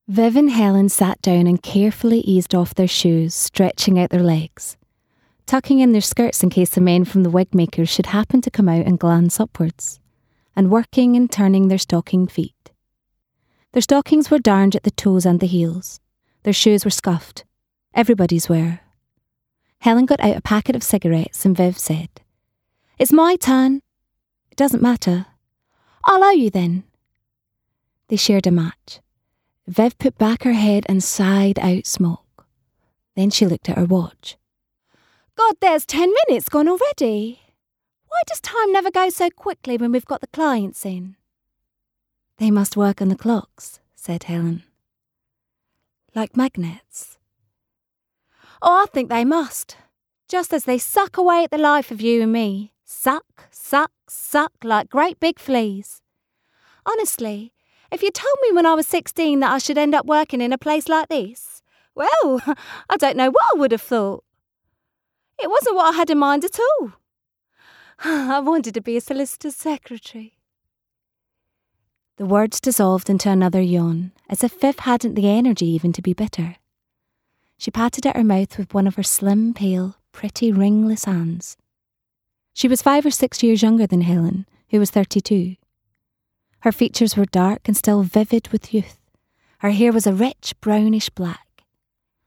Viv and Helen sat down and carefully eased off their shoes, stretching out their legs, tucking in their skirts in case the men from the wig makers should happen to come out and glance upwards, and working and turning their stockinged feet. Their stockings were darned at the toes and the heels. Their shoes were scuffed. Everybody's were. Helen got out a packet of cigarettes and Viv said, "It's my turn." "It doesn't matter." "I'll owe you then." They shared a match. Viv put back her head and sighed out smoke. Then she looked at her watch. "God, there's 10 minutes gone already. Why does time never go so quickly when we've got the clients in?" "They must work on the clocks," said Helen. "Like magnets." "Oh, I think they must. Just as they suck away at the life of you and me. Suck, suck, suck like great big fleas. Honestly, if you told me when I was 16 that I should end up working in a place like this, well, I don't know what I would have thought. It wasn't what I had in mind at all. I wanted to be a solicitor's secretary." The words dissolved into another yawn, as if Viv hadn't the energy even to be bitter. She patted at her mouth with one of her slim, pale, pretty, ringless hands. She was 5 or 6 years younger than Helen, who was 32. Her features were dark and still vivid with youth. Her hair was a rich, brownish black.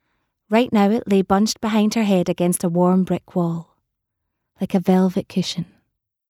Right now it lay bunched behind her head against a warm brick wall, like a velvet cushion.